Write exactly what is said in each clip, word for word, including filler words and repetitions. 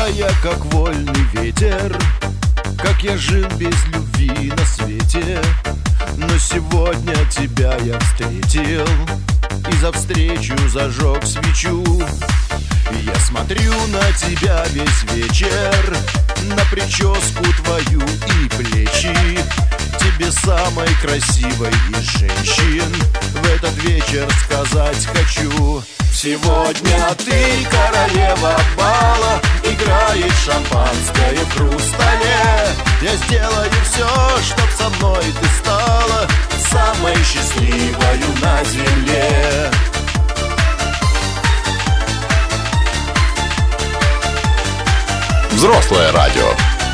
я как вольный ветер, как я жил без любви на свете. Но сегодня тебя я встретил и за встречу зажег свечу. Я смотрю на тебя весь вечер, на прическу твою и плечи. Тебе самой красивой из женщин в этот вечер сказать хочу: сегодня ты королева бала, играет шампанское в хрустале. Я сделаю все, чтоб со мной ты стала самой счастливою на земле. Взрослое радио.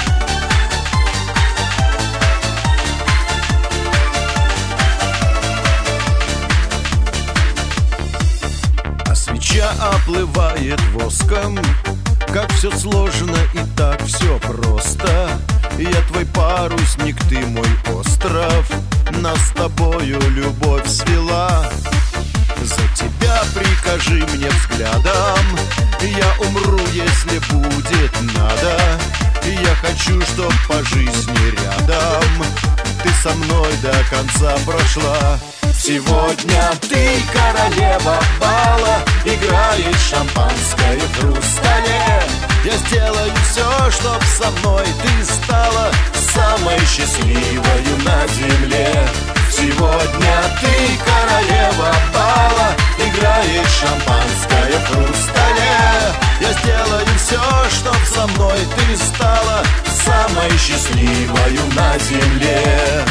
А свеча оплывает воском, как все сложно и так все просто. Я твой парусник, ты мой остров, нас с тобою любовь свела. За тебя прикажи мне взглядом, я умру, если будет надо. Я хочу, чтоб по жизни рядом ты со мной до конца прошла. Сегодня ты королева бала, играет шампанское в хрустале. Я сделаю все, чтоб со мной ты стала самой счастливою на земле. Сегодня ты королева бала, играет шампанское в хрустале. Я сделаю все, чтоб со мной ты стала самой счастливою на земле.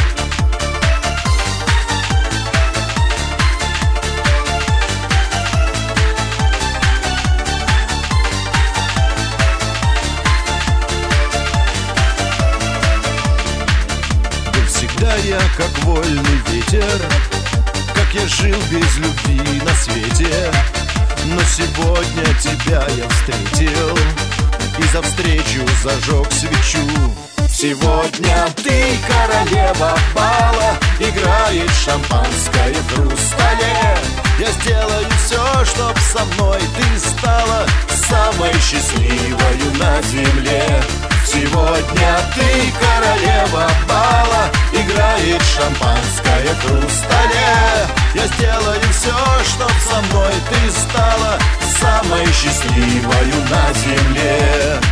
Всегда я как вольный ветер, как я жил без любви на свете. Но сегодня тебя я встретил и за встречу зажег свечу. Сегодня ты королева бала, играет шампанское в хрустале. Я сделаю все, чтоб со мной ты стала самой счастливою на земле. Сегодня ты королева бала, играет шампанское в хрустале. Я сделаю все, чтоб со мной ты стала самой счастливою на земле.